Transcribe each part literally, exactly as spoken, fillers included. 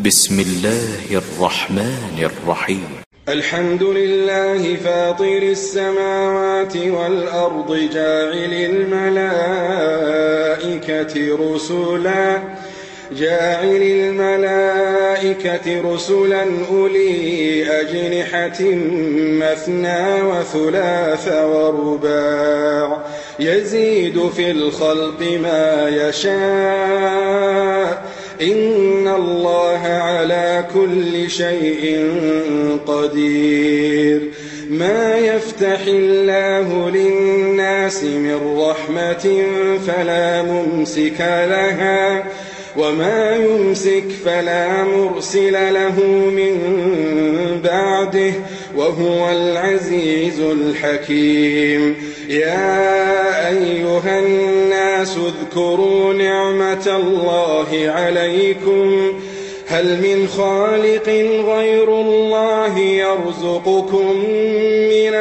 بسم الله الرحمن الرحيم. الحمد لله فاطر السماوات والأرض جاعل الملائكة رسلا جاعل الملائكة رسلا أولي أجنحة مثنى وثلاث ورباع يزيد في الخلق ما يشاء إن الله على كل شيء قدير. ما يفتح الله للناس من رحمة فلا ممسك لها وما يمسك فلا مرسل له من بعده وهو العزيز الحكيم. يا أيها الناس اذكروا نعمة الله عليكم هل من خالق غير الله يرزقكم من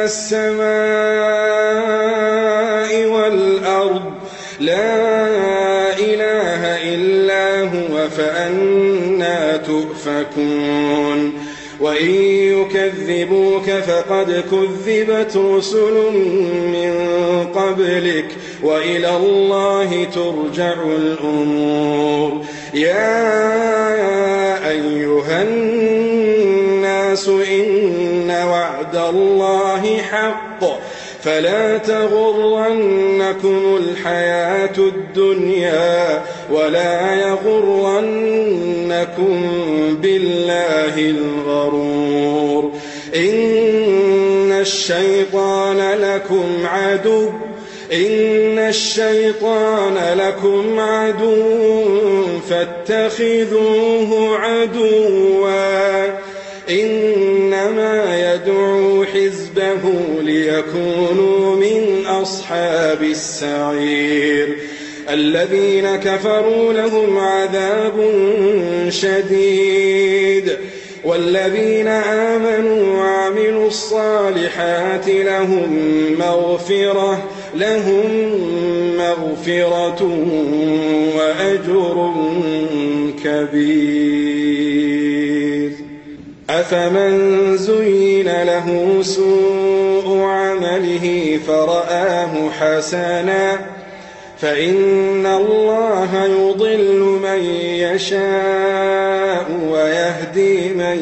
السماء والأرض لا إله إلا هو فأنى تؤفكون. وإن يكذبوك فقد كذبت رسل من قبلك وإلى الله ترجع الأمور. يا أيها الناس إن وعد الله حق فلا تغرنكم الحياة الدنيا ولا يغرنكم بالله الغرور. إن الشيطان لكم عدو إن الشيطان لكم عدو فاتخذوه عدوا إنما يدعو حزبه ليكونوا من أصحاب السعير. الذين كفروا لهم عذاب شديد والذين آمنوا وعملوا الصالحات لهم مغفرة لهم مغفرة وأجر كبير. أفمن زين له سوء عمله فرآه حسنا فإن الله يضل من يشاء ويهدي من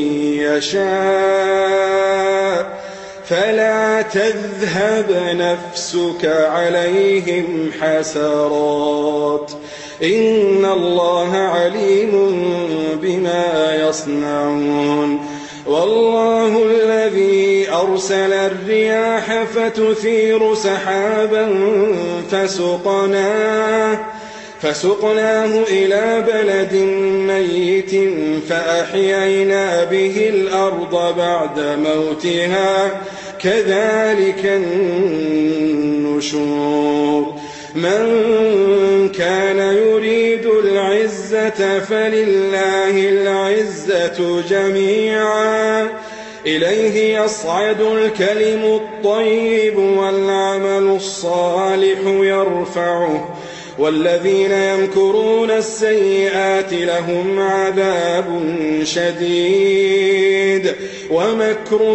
يشاء فلا تذهب نفسك عليهم حسرات إن الله عليم بما يصنعون. والله الذي أرسل الرياح فتثير سحابا فسقناه فسقناه إلى بلد ميت فأحيينا به الأرض بعد موتها كذلك النشور. من كان يريد العزة فلله العزة جميعا إليه يصعد الكلم الطيب والعمل الصالح يرفعه والذين يمكرون السيئات لهم عذاب شديد ومكر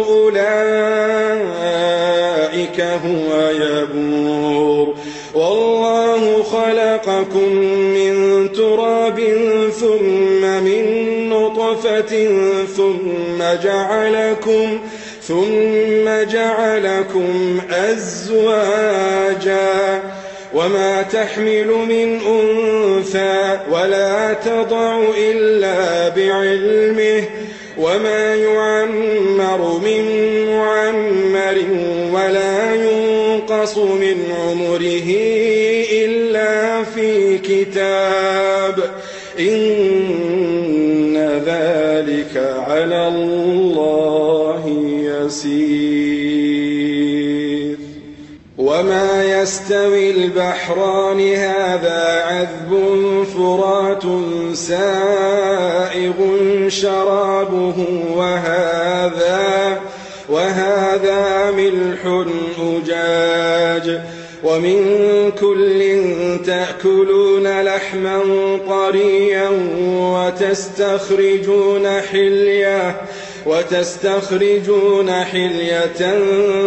أولئك هو يبور. والله خلقكم من تراب ثم من نطفة ثم جعلكم ثم جعلكم أزواجا وما تحمل من أنثى ولا تضع إلا بعلمه وما يعمر من معمر ولا ينقص من عمره إلا في كتاب إن ذلك على الله يسير. وما يستوي البحران هذا عذب فرات سائغ شرابه وهذا وهذا ملح أجاج ومن كل تأكلون لحما طريا وتستخرجون حلية وتستخرجون حلية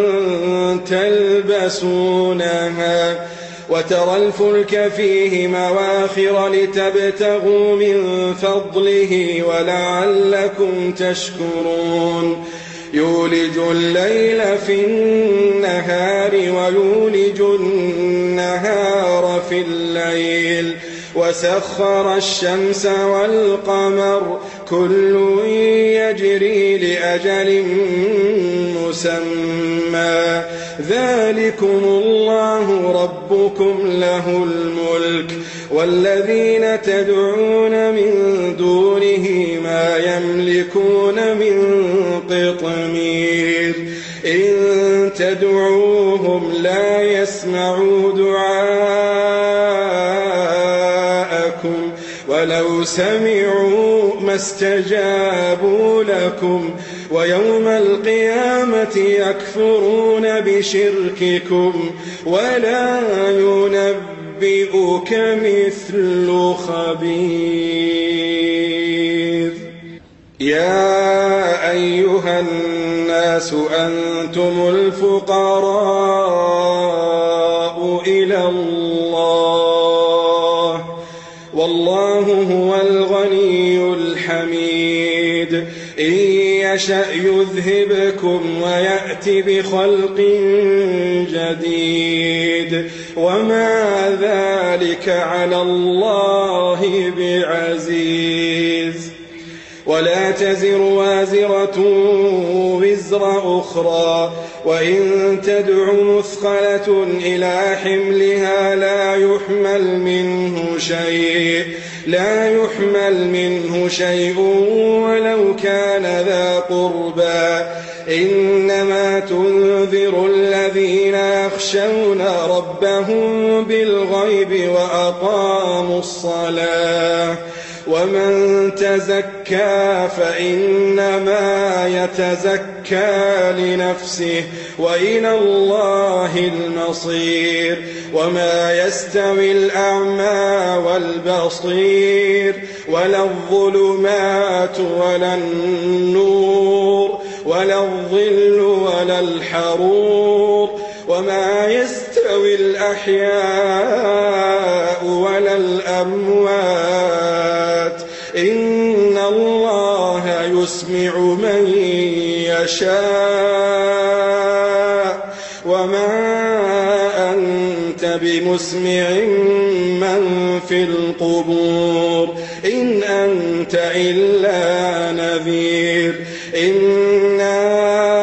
تلبسونها وترى الفلك فيه مواخر لتبتغوا من فضله ولعلكم تشكرون يولج الليل في النهار ويولج النهار في الليل وسخر الشمس والقمر كل يجري لأجل مسمى ذلكم الله ربكم له الملك والذين تدعون من دونه ما يملكون من قطمير إن تدعوهم لا يسمعوا دعاءكم ولو سمعوا ما استجابوا لكم ويوم القيامة يكفرون بشرككم ولا ينبئك مثل خبير يا أيها الناس أنتم الفقراء إلى الله والله هو الغني الحميد إن يشأ يذهبكم ويأتي بخلق جديد وما ذلك على الله بعزيز ولا تزر وازرة وزر أخرى وإن تدع مثقلة إلى حملها لا يحمل منه شيء لا يحمل منه شيء ولو كان ذا قربى إنما تنذر الذين يخشون ربهم بالغيب وأقاموا الصلاة ومن تزكى فإنما يتزكى لنفسه وإلى الله المصير وما يستوي الأعمى والبصير ولا الظلمات ولا النور ولا الظل ولا الحرور وما يستوي الأحياء ولا الأموات إن الله يسمع من يشاء وما أنت بمسمع من في القبور إن أنت إلا نذير إنا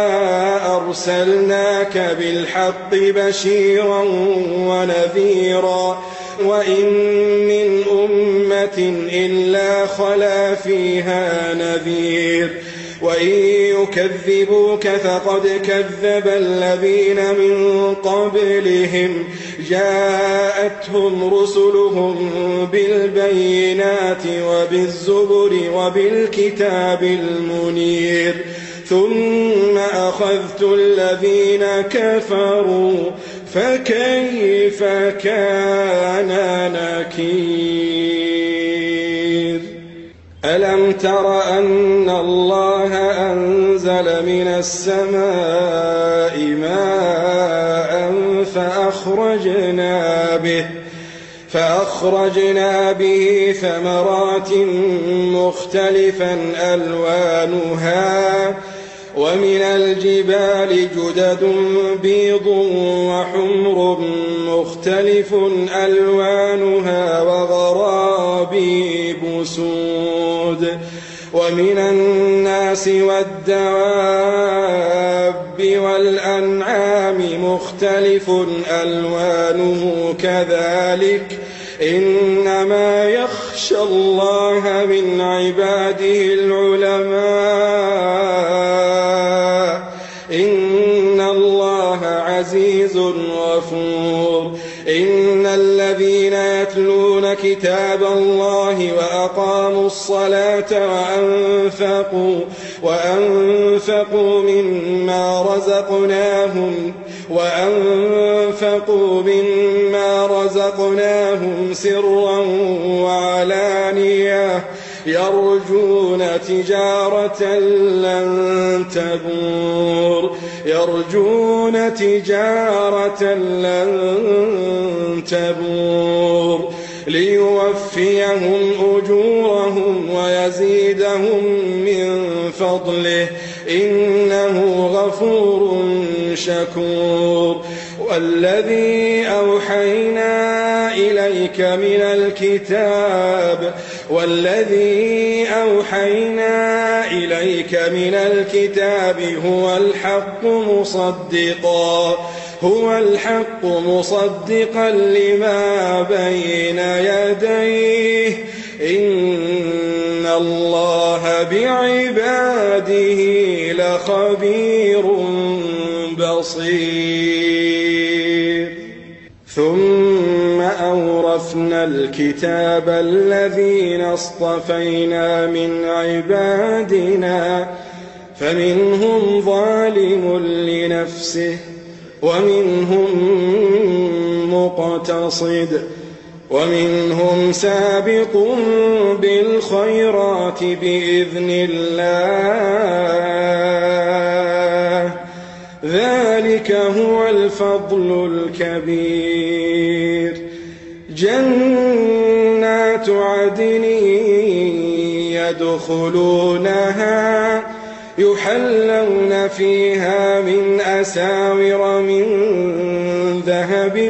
أرسلناك بالحق بشيرا ونذيرا وإن من أمة إلا خلا فيها نذير وإن يكذبوك فقد كذب الذين من قبلهم جاءتهم رسلهم بالبينات وبالزبر وبالكتاب المنير ثم أخذت الذين كفروا فكيف كان نكير ألم تر أن الله أنزل من السماء ماء فأخرجنا به فأخرجنا به ثمرات مختلفا ألوانها ومن الجبال جدد بيض وحمر مختلف ألوانها وغرابيب سود ومن الناس والدواب والأنعام مختلف ألوانه كذلك إنما يخشى الله من عباده العلماء إن الله عزيز غفور إن الذين يتلون كتاب الله وأقاموا الصلاة وأنفقوا وأنفقوا مما رزقناهم وأنفقوا مما رزقناهم سرا وعلانية يرجون تجارة لن تبور يرجون تجارة لن تبور ليوفيهم أجورهم ويزيدهم من فضله إنه غفور شكور. والذي أوحينا إليك من الكتاب والذي أوحينا إليك من الكتاب هو الحق مصدقا هو الحق مصدقا لما بين يديه إن الله بعباده لخبير بصير. ثم أورثنا الكتاب الذين اصطفينا من عبادنا فمنهم ظالم لنفسه ومنهم مقتصد ومنهم سابق بالخيرات بإذن الله ذلك هو الفضل الكبير. جنات عدن يدخلونها يحلون فيها من أساور من ذهب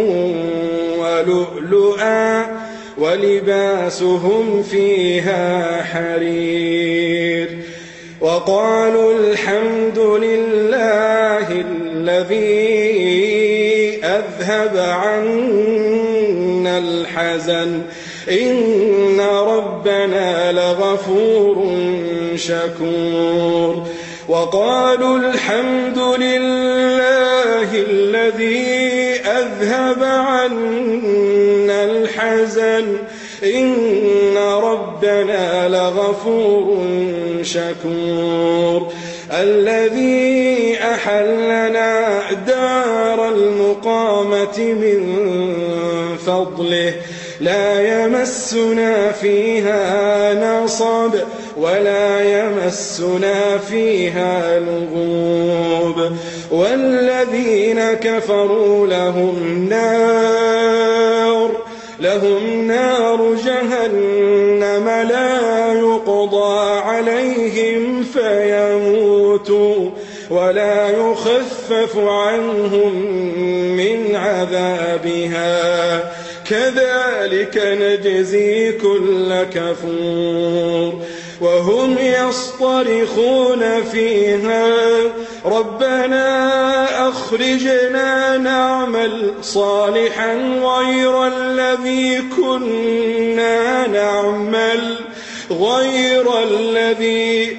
ولؤلؤا ولباسهم فيها حرير. وقالوا الحمد لله الذي أذهب عنا الحزن إن ربنا لغفور شكور. وقالوا الحمد لله الذي أذهب عنا الحزن إن ربنا لغفور شكور. الذي أحلنا دار المقامة من فضله لا يمسنا فيها نصب ولا يمسنا فيها لغوب. والذين كفروا لهم نار لهم نار جهنم لا يقضى عليهم فيموتوا ولا يخفف عنهم من عذابها كذلك نجزي كل كفور. وهم يصطرخون فيها ربنا أخرجنا نعمل صالحا غير الذي كنا نعمل غير الذي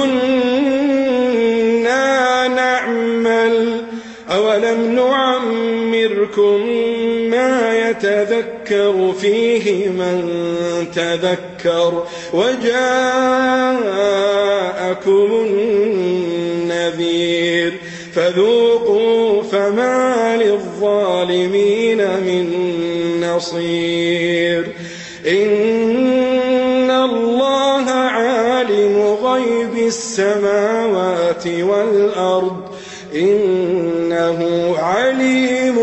كنا نعمل أولم نعمركم ما يتذكر فيه من تذكر وجاءكم النذير فذوقوا فما للظالمين من نصير. إن الله عالم غيب السماوات والأرض إنه عليم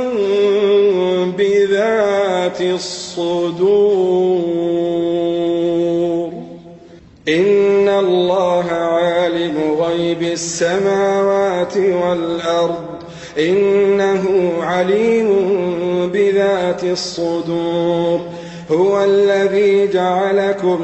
بذات الصدور. إن الله عالم غيب السماوات والأرض إنه عليم بذات الصدور. هو الذي جعلكم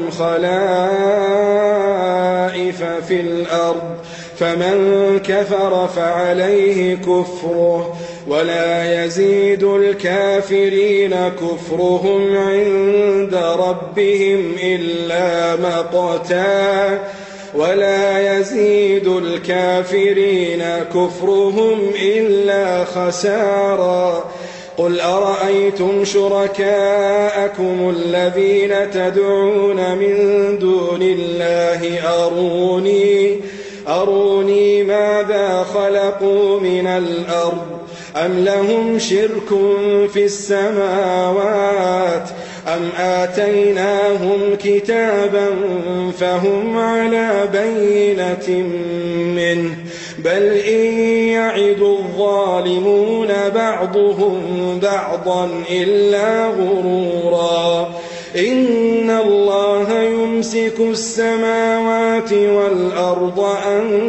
خلائف في الأرض فمن كفر فعليه كفره ولا يزيد الكافرين كفرهم عند ربهم إلا مقتا ولا يزيد الكافرين كفرهم إلا خسارا. قل أرأيتم شركاءكم الذين تدعون من دون الله أروني أروني ماذا خلقوا من الأرض أم لهم شرك في السماوات أم آتيناهم كتابا فهم على بينة منه بل إن يعد الظالمون بعضهم بعضا إلا غرورا إن الله يمسك السماوات والأرض أن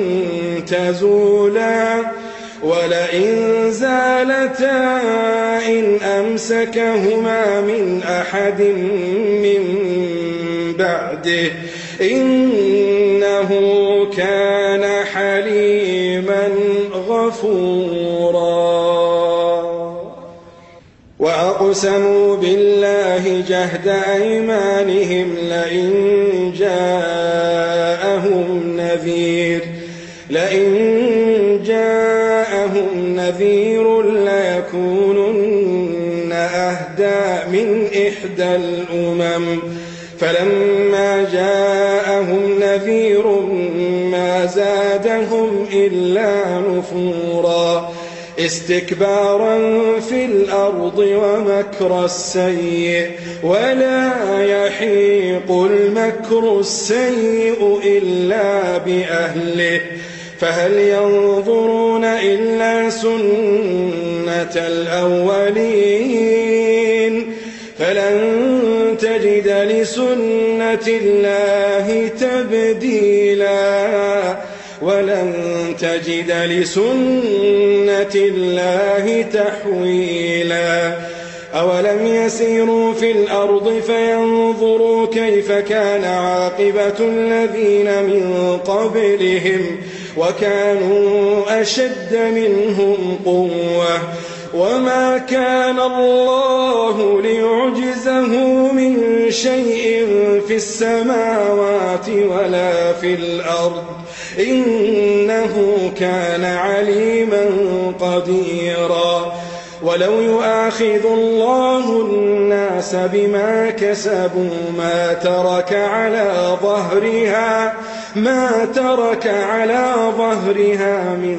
تزولا ولئن زالتا إن أمسكهما من أحد من بعده إنه كان حليما غفورا وأقسموا بالله جهد أيمانهم لئن جاءهم نذير لئن جاءهم نذير ليكونن أهدى من إحدى الأمم فلما جاءهم نذير ما زادهم إلا نفورا استكبارا في الأرض ومكر السيء ولا يحيق المكر السيء إلا بأهله فهل ينظرون إلا سنة الأولين فلن تجد لسنة الله تبديلا ولن تجد لسنة الله تحويلا أولم يسيروا في الأرض فينظروا كيف كان عاقبة الذين من قبلهم وكانوا أشد منهم قوة وما كان الله ليعجزه من شيء في السماوات ولا في الأرض إنه كان عليما قديرا ولو يؤاخذ الله الناس بما كسبوا ما ترك على ظهرها ما ترك على ظهرها من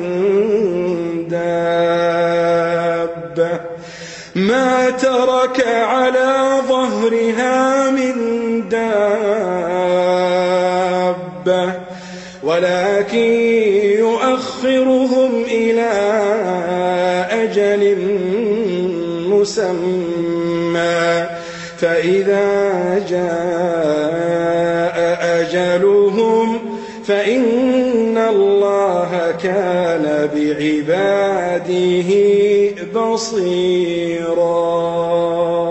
دابة ما ترك على ظهرها من دابة ولكن يؤخرهم إلى أجل مسمى فإذا جاء أجلهم فإن الله كان بعباده بصيرا.